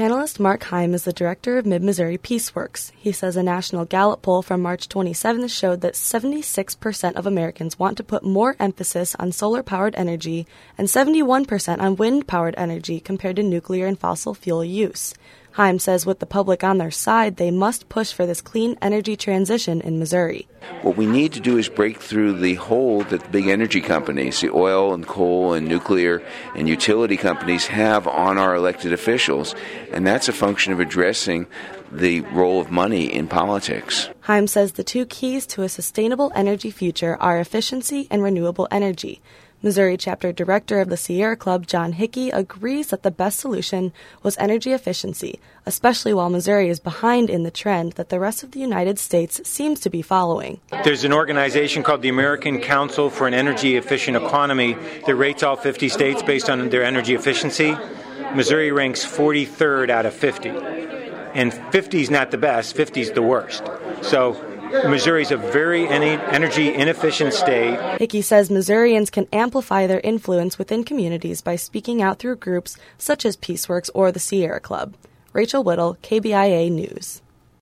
Panelist Mark Heim is the director of Mid-Missouri PeaceWorks. He says a national Gallup poll from March 27th showed that 76% of Americans want to put more emphasis on solar-powered energy and 71% on wind-powered energy compared to nuclear and fossil fuel use. Heim says with the public on their side, they must push for this clean energy transition in Missouri. What we need to do is break through the hold that the big energy companies, the oil and coal and nuclear and utility companies have on our elected officials, and that's a function of addressing the role of money in politics. Heim says the two keys to a sustainable energy future are efficiency and renewable energy. Missouri Chapter Director of the Sierra Club, John Hickey, agrees that the best solution was energy efficiency, especially while Missouri is behind in the trend that the rest of the United States seems to be following. There's an organization called the American Council for an Energy Efficient Economy that rates all 50 states based on their energy efficiency. Missouri ranks 43rd out of 50. And 50 is not the best, 50 is the worst. So Missouri's a very energy inefficient state. Hickey says Missourians can amplify their influence within communities by speaking out through groups such as PeaceWorks or the Sierra Club. Rachel Whittle, KBIA News.